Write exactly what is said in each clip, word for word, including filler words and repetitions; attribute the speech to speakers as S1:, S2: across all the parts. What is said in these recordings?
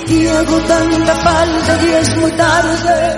S1: y hago tanta falta y es muy tarde.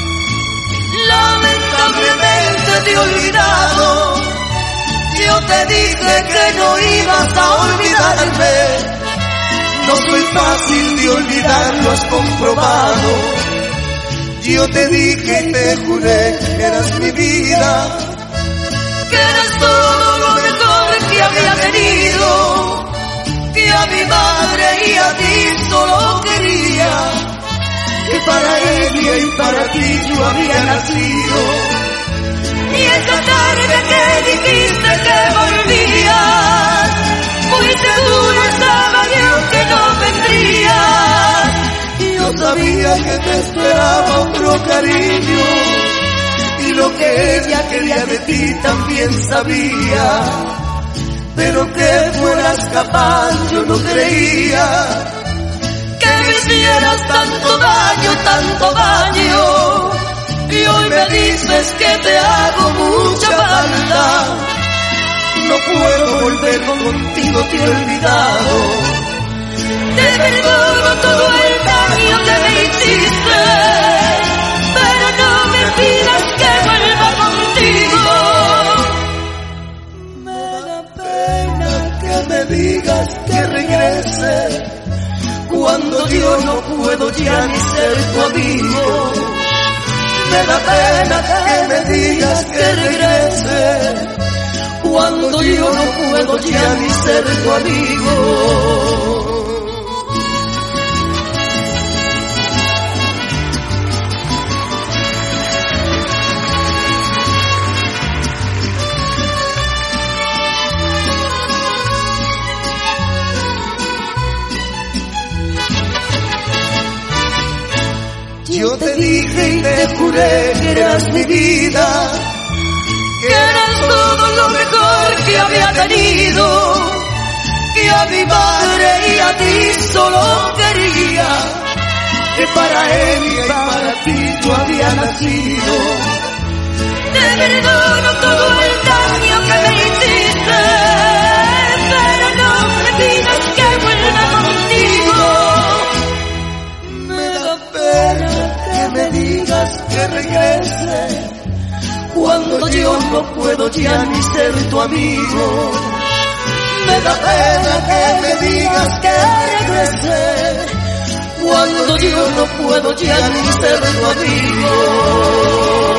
S1: Lamentablemente te he olvidado. Yo te dije que no ibas a olvidarme. No soy fácil de olvidar, lo has comprobado. Yo te dije y te juré que eras mi vida, que eras todo lo mejor que había tenido, que a mi madre y a ti solo quería, que para ella y para ti yo había nacido. Y esa tarde que dijiste que volvías, muy seguro estaba yo que no vendrías. Yo sabía que te esperaba otro cariño, y lo que ella quería de ti también sabía, pero que fueras capaz yo no creía, que me hicieras tanto daño, tanto daño. Y hoy me dices que te hago mucha falta. No puedo volver contigo, te he olvidado. Te perdono todo el daño que me hiciste, pero no me pidas que vuelva contigo. Me da pena que me digas que regrese, cuando yo no puedo ya ni ser tu amigo. Me da pena que me digas que regrese, cuando yo no puedo ya ni ser tu amigo. Yo te dije y te juré que eras mi vida, que eras todo lo mejor que había tenido, que a mi madre y a ti solo quería, que para él y para ti yo había nacido. Te perdono todo el daño que me hiciste, pero no me pidas que vuelva contigo. Me da pena que me digas que regrese, cuando yo no puedo ya ni ser tu amigo. Me da pena que me digas que regrese, cuando yo no puedo ya ni ser tu amigo.